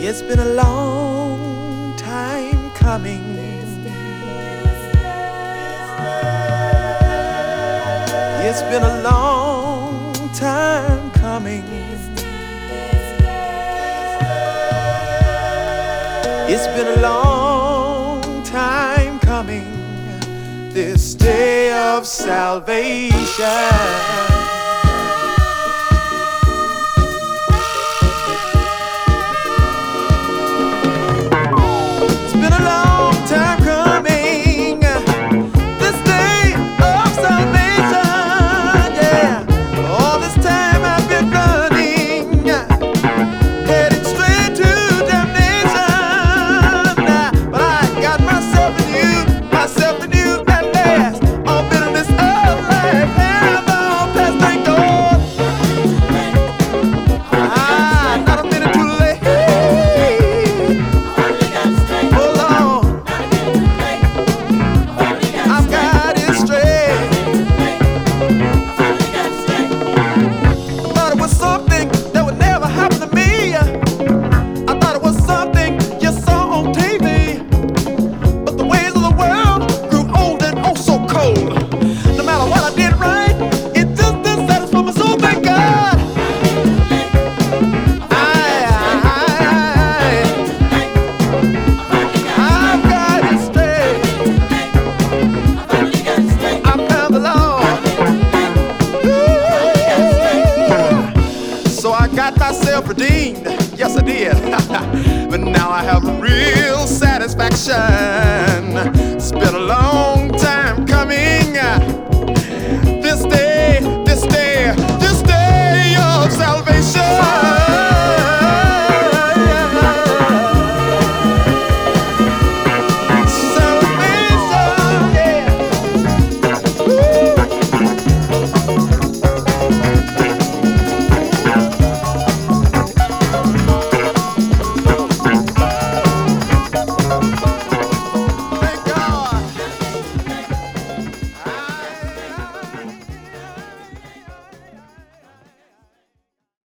It's been a long time coming. It's been a long time coming. It's been a long time coming. This day of salvation. Got myself redeemed, yes I did. But now I have real satisfaction. It's been a long time coming. This day